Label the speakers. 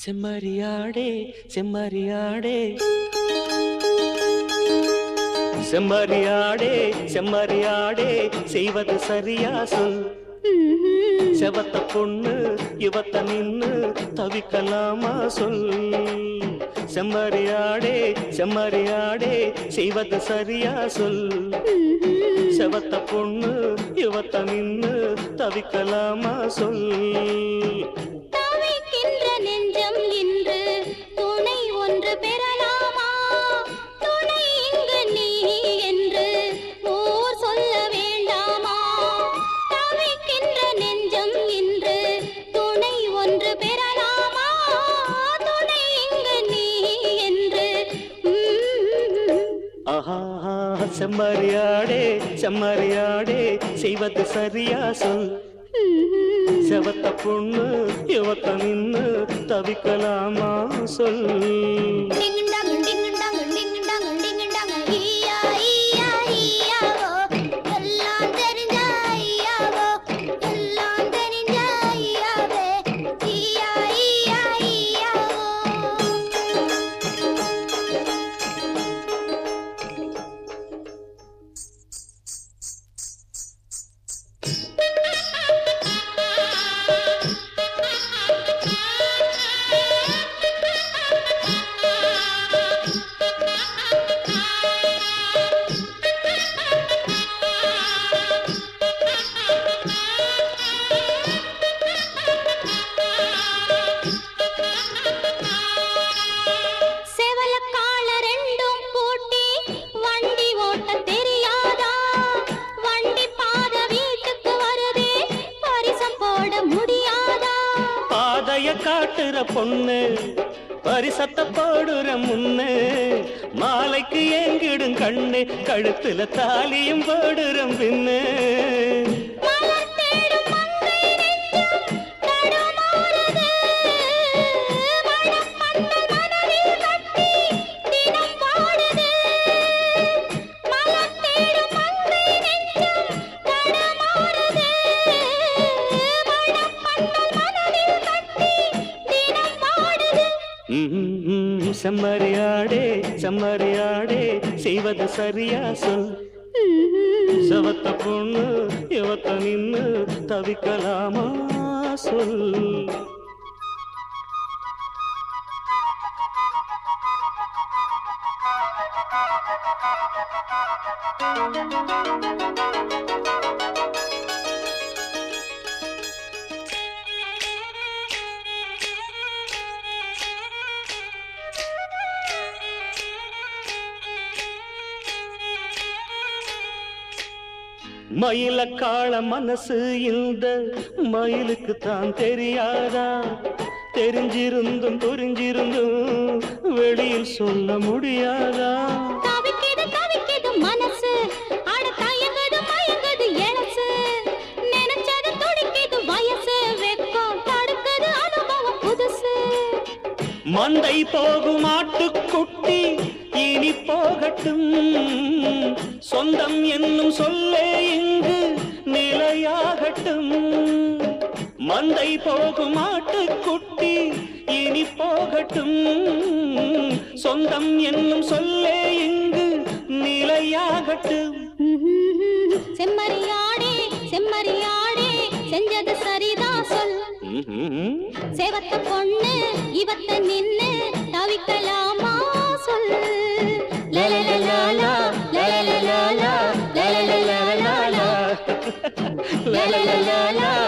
Speaker 1: செம்மறியாடே செம்மறியாடே செம்மறியாடே செம்மறியாடே செய்வது சரியா சொல். செவத்த பொண்ணு இவத்த நின்னு தவிக்கலாமா சொல். செம்மறியாடே செம்மறியாடே செய்வது சரியா சொல். செவத்த பொண்ணு இவத்த நின்னு தவிக்கலாமா சொல்.
Speaker 2: நெஞ்சம் இன்று துணை ஒன்று பெறலாமா? துணை இங்கு நீ என்று ஊர் சொல்ல வேண்டாமா? தவிக்கின்ற நெஞ்சம் இன்று துணை ஒன்று பெறலாமா? துணை இங்கு நீ என்று.
Speaker 1: ஆஹா செம்மறியாடே செம்மறியாடே செய்வது சரியா சொல். செவத்த பொண்ணு இவத்த நின்னு தவிக்கலாமா சொல். காட்டுற பொண்ணு பரிசத்த போடுற முன்னு மாலைக்கு ஏங்கிடும் கண்ணு கழுத்துல தாலியும் போடுற பின்னு. செம்மறியாடே செம்மறியாடே செய்வது சரியா சொல். செவத்த பொண்ணு இவத்த நின்னு தவிக்கலாமா சொல். மயில காள மனசு இந்த மயிலுக்கு தான் தெரியாதா? தெரிஞ்சிருந்தும் புரிஞ்சிருந்தும் வெளியில் சொல்ல முடியாதா?
Speaker 2: தவிக்கிது மனசு அட தயங்குது மயங்குது எழசு நினைச்சது துடிக்குது வயசு வெக்கம் தடுக்குது அனுபவம் புதுசு.
Speaker 1: மந்தை போகும் ஆட்டுக்குட்டி இனி போகட்டும் சொந்தம் என்னும் சொல்லே இங்கு நிலையாகட்டும். மந்தை போகும் ஆட்டுக்குட்டி இனி போகட்டும் சொந்தம் என்னும் சொல்லே இங்கு நிலையாகட்டும்.
Speaker 2: செம்மறியாடே செம்மறியாடே செஞ்சது சரிதான் சொல். சேவத்த பொண்ணு இவத்த நின்னு தவிக்கலாமா சொல். லலலலலா லலலலலா லலலலலா லலலலலா